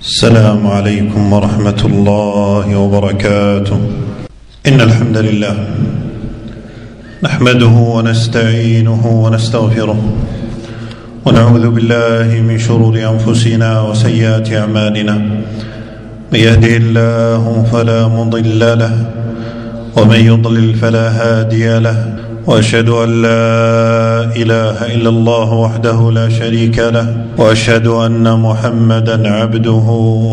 السلام عليكم ورحمة الله وبركاته. إن الحمد لله نحمده ونستعينه ونستغفره ونعوذ بالله من شرور أنفسنا وسيئات أعمالنا. من يهده الله فلا مضل له ومن يضلل فلا هادي له، وأشهد أن لا إله إلا الله وحده لا شريك له، وأشهد أن محمدا عبده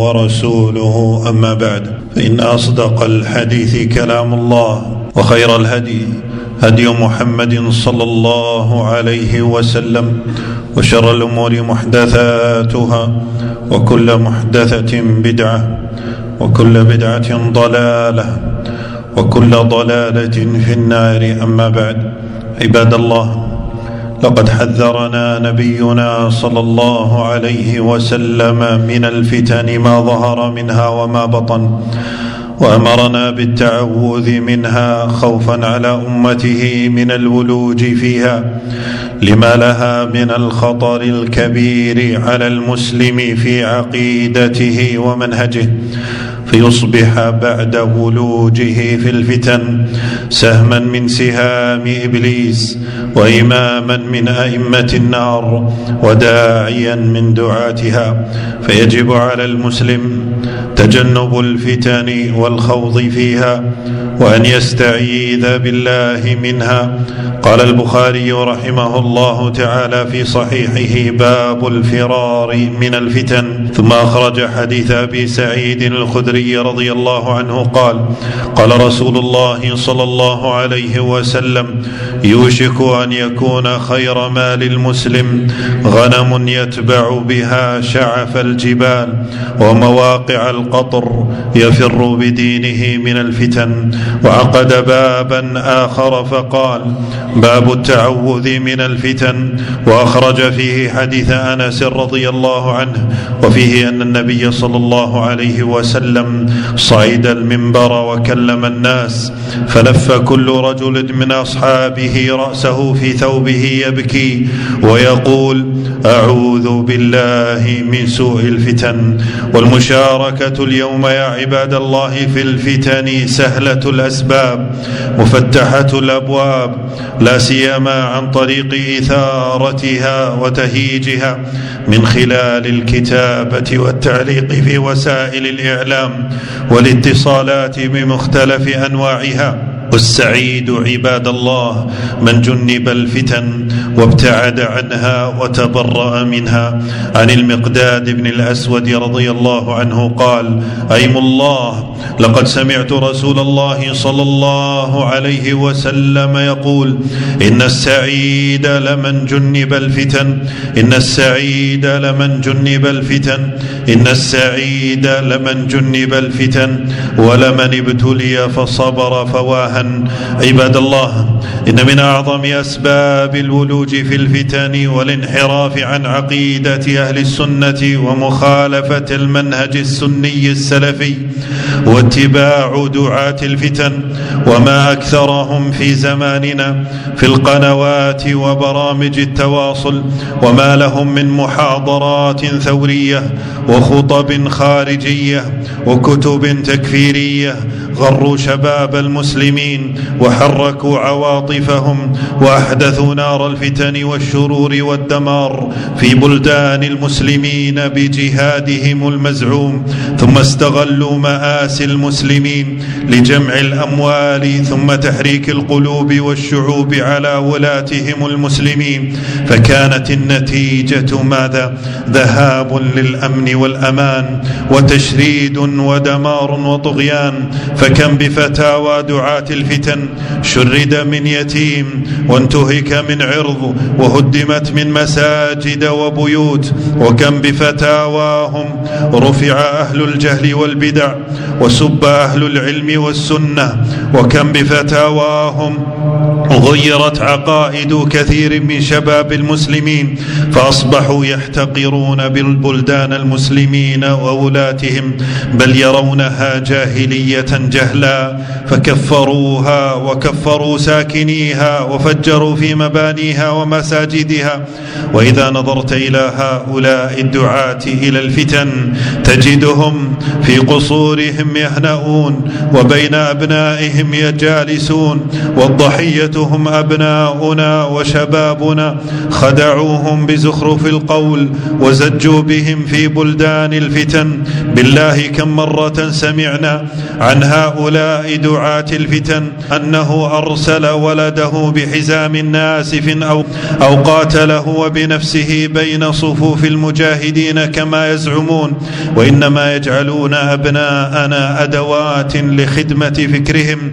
ورسوله. أما بعد، فإن أصدق الحديث كلام الله، وخير الهدي هدي محمد صلى الله عليه وسلم، وشر الأمور محدثاتها، وكل محدثة بدعة، وكل بدعة ضلالة، وكل ضلالة في النار. أما بعد، عباد الله، لقد حذرنا نبينا صلى الله عليه وسلم من الفتن ما ظهر منها وما بطن، وأمرنا بالتعوذ منها خوفا على أمته من الولوج فيها لما لها من الخطر الكبير على المسلم في عقيدته ومنهجه، فيصبح بعد ولوجه في الفتن سهما من سهام إبليس، وإماما من أئمة النار، وداعيا من دعاتها. فيجب على المسلم تجنب الفتن والخوض فيها، وأن يستعيذ بالله منها. قال البخاري رحمه الله تعالى في صحيحه: باب الفرار من الفتن. ثم أخرج حديث أبي سعيد الخدري رضي الله عنه قال: قال رسول الله صلى الله عليه وسلم: يوشك أن يكون خير مال المسلم غنم يتبع بها شعف الجبال ومواقع القطر يفر بدينه من الفتن. وعقد بابا آخر فقال: باب التعوذ من الفتن. وأخرج فيه حديث أنس رضي الله عنه، وفيه أن النبي صلى الله عليه وسلم صعد المنبر وكلم الناس، فلف كل رجل من أصحابه رأسه في ثوبه يبكي ويقول: أعوذ بالله من سوء الفتن. والمشاركة اليوم يا عباد الله في الفتن سهلة الأسباب مفتحة الأبواب، لا سيما عن طريق إثارتها وتهييجها من خلال الكتابة والتعليق في وسائل الإعلام والاتصالات بمختلف أنواعها. والسعيد عباد الله من جنب الفتن وابتعد عنها وتبرأ منها. عن المقداد بن الأسود رضي الله عنه قال: أيم الله، لقد سمعت رسول الله صلى الله عليه وسلم يقول: إن السعيد لمن جنب الفتن، إن السعيد لمن جنب الفتن، إن السعيد لمن جنب الفتن، ولمن ابتلي فصبر فواهن. عباد الله، إن من أعظم أسباب الولوج في الفتن والانحراف عن عقيدة أهل السنة ومخالفة المنهج السني السلفي واتباع دعاة الفتن، وما أكثرهم في زماننا في القنوات وبرامج التواصل، وما لهم من محاضرات ثورية وخطب خارجية وكتب تكفيرية غروا شباب المسلمين وحركوا عواطفهم وأحدثوا نار الفتن والشرور والدمار في بلدان المسلمين بجهادهم المزعوم، ثم استغلوا مآسي المسلمين لجمع الأموال ثم تحريك القلوب والشعوب على ولاتهم المسلمين. فكانت النتيجة ماذا؟ ذهاب للأمن والأمان وتشريد ودمار وطغيان. فكم بفتاوى دعاة الفتن شرد من يتيم وانتهك من عرض وهدمت من مساجد وبيوت، وكم بفتاواهم رفع أهل الجهل والبدع وسب أهل العلم والسنة، وكم بفتاواهم غيرت عقائد كثير من شباب المسلمين، فأصبحوا يحتقرون بالبلدان المسلمين وولاتهم، بل يرونها جاهلية جهلا، فكفروها وكفروا ساكنيها وفجروا في مبانيها ومساجدها. وإذا نظرت إلى هؤلاء الدعاة إلى الفتن تجدهم في قصورهم يهنؤون وبين أبنائهم يجالسون، والضحية هم أبناؤنا وشبابنا، خدعوهم بزخرف القول وزجوا بهم في بلدان الفتن. بالله كم مرة سمعنا عن هؤلاء دعاة الفتن أنه أرسل ولده بحزام ناسف أو قاتله وبنفسه بين صفوف المجاهدين كما يزعمون، وإنما يجعلون أبناءنا أدوات لخدمة فكرهم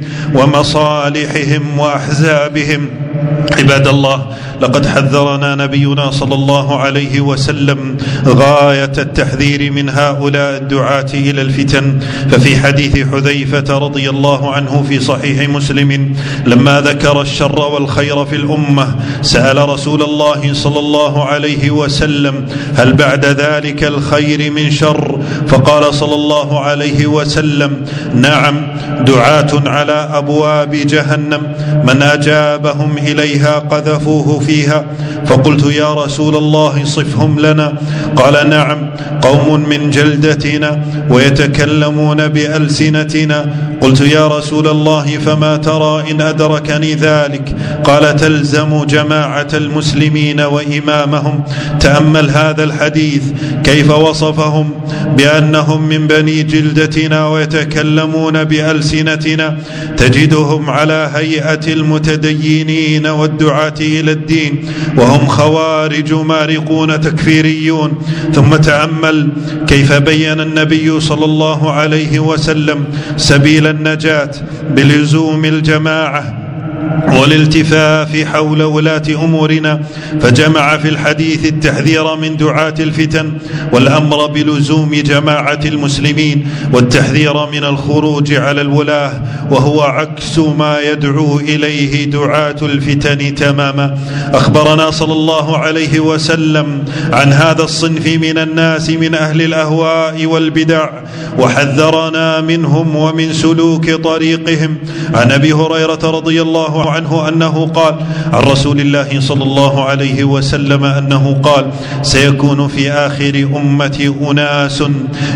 ومصالحهم وأحزابهم. عباد الله، لقد حذرنا نبينا صلى الله عليه وسلم غاية التحذير من هؤلاء الدعاة إلى الفتن. ففي حديث حذيفة رضي الله عنه في صحيح مسلم لما ذكر الشر والخير في الأمة سأل رسول الله صلى الله عليه وسلم: هل بعد ذلك الخير من شر؟ فقال صلى الله عليه وسلم: نعم، دعاة على أبواب جهنم من أجابهم إليها قذفوه فيها. فقلت: يا رسول الله صفهم لنا. قال: نعم، قوم من جلدتنا ويتكلمون بألسنتنا. قلت: يا رسول الله فما ترى إن أدركني ذلك؟ قال: تلزم جماعة المسلمين وإمامهم. تأمل هذا الحديث كيف وصفهم بأنهم من بني جلدتنا ويتكلمون بألسنتنا، تجدهم على هيئة المتدينين والدعاة إلى الدين وهم خوارج مارقون تكفيريون. ثم تأمل كيف بين النبي صلى الله عليه وسلم سبيل النجاة بلزوم الجماعة والالتفاف حول ولاة أمورنا، فجمع في الحديث التحذير من دعاة الفتن والأمر بلزوم جماعة المسلمين والتحذير من الخروج على الولاة، وهو عكس ما يدعو إليه دعاة الفتن تماما. أخبرنا صلى الله عليه وسلم عن هذا الصنف من الناس من أهل الأهواء والبدع، وحذرنا منهم ومن سلوك طريقهم. عن أبي هريرة رضي الله عنه أنه قال عن رسول الله صلى الله عليه وسلم أنه قال: سيكون في آخر أمتي أناس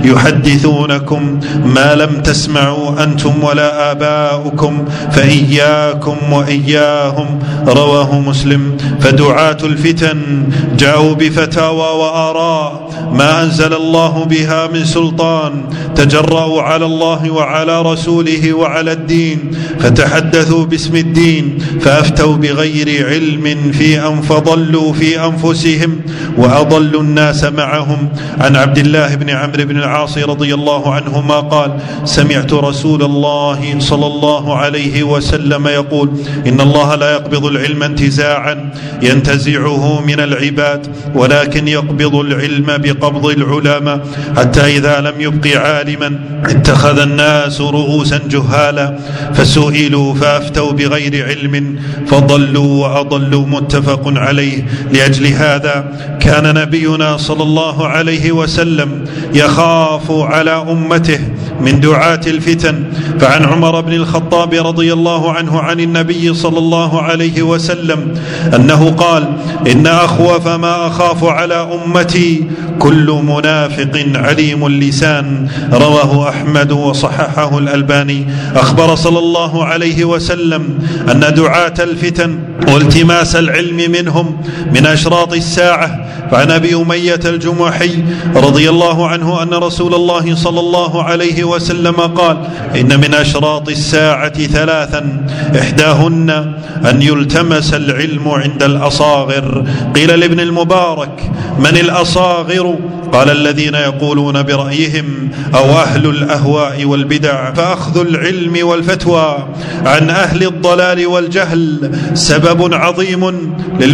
يحدثونكم ما لم تسمعوا أنتم ولا آباؤكم، فإياكم وإياهم. رواه مسلم. فدعاة الفتن جاءوا بفتاوى وآراء ما أنزل الله بها من سلطان، تجرأوا على الله وعلى رسوله وعلى الدين، فتحدثوا باسم الدين، فأفتوا بغير علم فضلوا في أنفسهم وأضلوا الناس معهم. عن عبد الله بن عمرو بن العاص رضي الله عنهما قال: سمعت رسول الله صلى الله عليه وسلم يقول: إن الله لا يقبض العلم انتزاعا ينتزعه من العباد، ولكن يقبض العلم بقبض العلماء، حتى إذا لم يبق عالما اتخذ الناس رؤوسا جهالا فسئلوا فأفتوا بغير علم فضلوا وأضلوا. متفق عليه. لأجل هذا كان نبينا صلى الله عليه وسلم يخاف على أمته من دعاة الفتن. فعن عمر بن الخطاب رضي الله عنه عن النبي صلى الله عليه وسلم أنه قال: إن أخوف ما أخاف على أمتي كل منافق عليم اللسان. رواه أحمد وصححه الألباني. أخبر صلى الله عليه وسلم أن دعاة الفتن والتماس العلم منهم من أشراط الساعة. فعن أبي أمية الجمحي رضي الله عنه أن رسول الله صلى الله عليه وسلم قال: إن من أشراط الساعة ثلاثا، إحداهن أن يلتمس العلم عند الأصاغر. قيل لابن المبارك: من الأصاغر؟ قال الذين يقولون برأيهم أو أهل الأهواء والبدع، فأخذ العلم والفتوى عن أهل الضلال والجهل سبب عظيم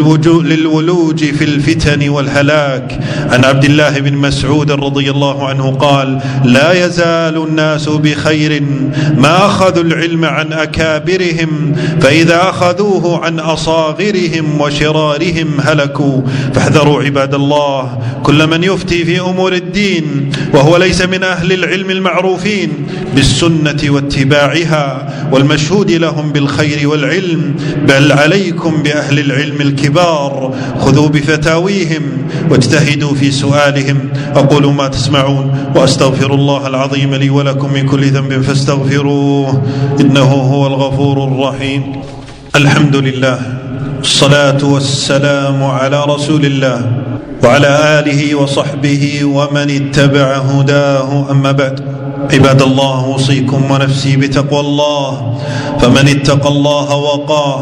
للولوج في الفتن والهلاك. عن عبد الله بن مسعود رضي الله عنه قال: لا يزال الناس بخير ما أخذوا العلم عن أكابرهم، فإذا أخذوه عن أصاغرهم وشرارهم هلكوا. فاحذروا عباد الله كل من يفتي في أمور الدين وهو ليس من أهل العلم المعروفين بالسنة واتباعها والمشهود لهم بالخير والعلم، بل عليكم بأهل العلم الكبار، خذوا بفتاويهم واجتهدوا في سؤالهم. أقول ما تسمعون وأستغفر الله العظيم لي ولكم من كل ذنب فاستغفروه إنه هو الغفور الرحيم. الحمد لله، الصلاة والسلام على رسول الله وعلى آله وصحبه ومن اتبع هداه، أما بعد. عباد الله، أوصيكم ونفسي بتقوى الله، فمن اتقى الله وقاه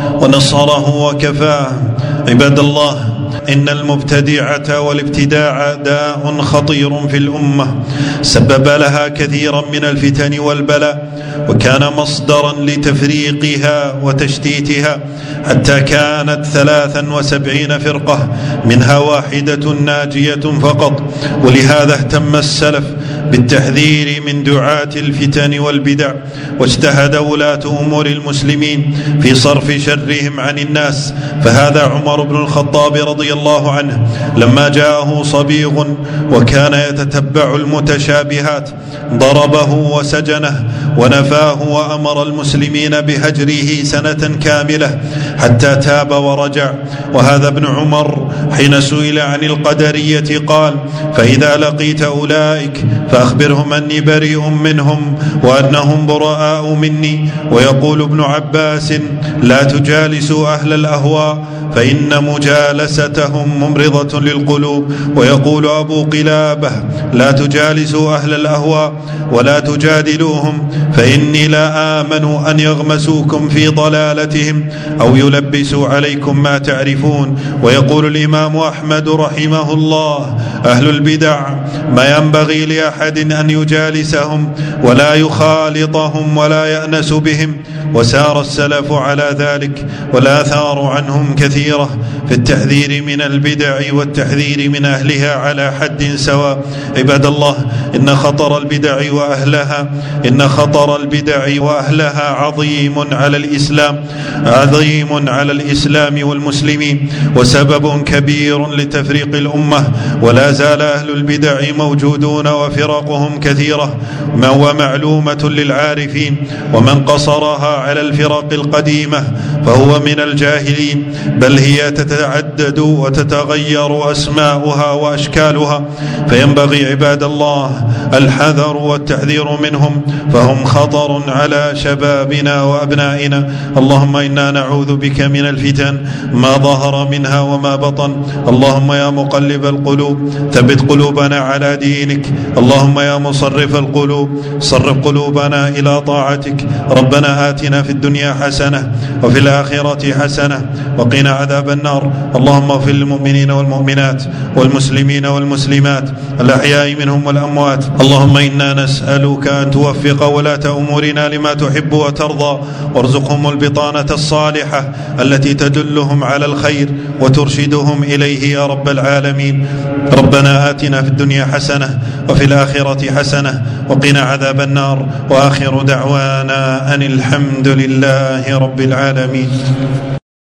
ونصره وكفاه. عباد الله، إن المبتدعة والابتداع داء خطير في الأمة سبب لها كثيرا من الفتن والبلاء، وكان مصدرا لتفريقها وتشتيتها، حتى كانت 73 فرقة منها واحدة ناجية فقط. ولهذا اهتم السلف بالتحذير من دعاة الفتن والبدع، واجتهد ولاة أمور المسلمين في صرف شرهم عن الناس. فهذا عمر بن الخطاب رضي الله عنه لما جاءه صبيغ وكان يتتبع المتشابهات ضربه وسجنه ونفاه، وأمر المسلمين بهجره سنة كاملة حتى تاب ورجع. وهذا ابن عمر حين سئل عن القدرية قال: فإذا لقيت أولئك فأخبرهم أني بريء منهم وأنهم براء مني. ويقول ابن عباس: لا تجالسوا أهل الأهواء فإن مجالستهم ممرضة للقلوب. ويقول أبو قلابة: لا تجالسوا أهل الأهواء ولا تجادلوهم فإني لا آمن أن يغمسوكم في ضلالتهم أو يلبسوا عليكم ما تعرفون. ويقول الإمام أحمد رحمه الله: أهل البدع ما ينبغي لأحد أن يجالسهم ولا يخالطهم ولا يأنس بهم. وسار السلف على ذلك، والآثار عنهم كثيرة في التحذير من البدع والتحذير من أهلها على حد سواء. عباد الله، إن خطر البدع وأهلها عظيم على الإسلام والمسلمين، وسبب كبير لتفريق الأمة. ولا زال أهل البدع موجودون وفرقهم كثيرة ومعلومة للعارفين، ومن قصرها على الفرق القديمة فهو من الجاهلين، بل هي تتعدد وتتغير أسماؤها وأشكالها. فينبغي عباد الله الحذر والتحذير منهم، فهم خطر على شبابنا وأبنائنا. اللهم إنا نعوذ بك من الفتن ما ظهر منها وما بطن. اللهم يا مقلب القلوب ثبت قلوبنا على دينك. اللهم يا مصرف القلوب صرف قلوبنا إلى طاعتك. ربنا آتنا في الدنيا حسنة وفي الآخرة حسنة وقنا عذاب النار. اللهم اغفر للمؤمنين والمؤمنات والمسلمين والمسلمات الأحياء منهم والأموات. اللهم إنا نسألك أن توفق ولاة أمورنا لما تحب وترضى، وارزقهم البطانة الصالحة التي تدلهم على الخير وترشدهم إليه يا رب العالمين. ربنا آتنا في الدنيا حسنة وفي الآخرة حسنة وقنا عذاب النار. وآخر دعوانا أن الحمد لله رب العالمين.